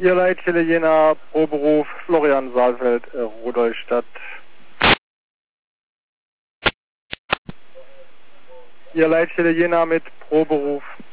Ihr Leitstelle Jena, Proberuf, Florian Saalfeld, Rudolstadt. Ihr Leitstelle Jena mit Proberuf.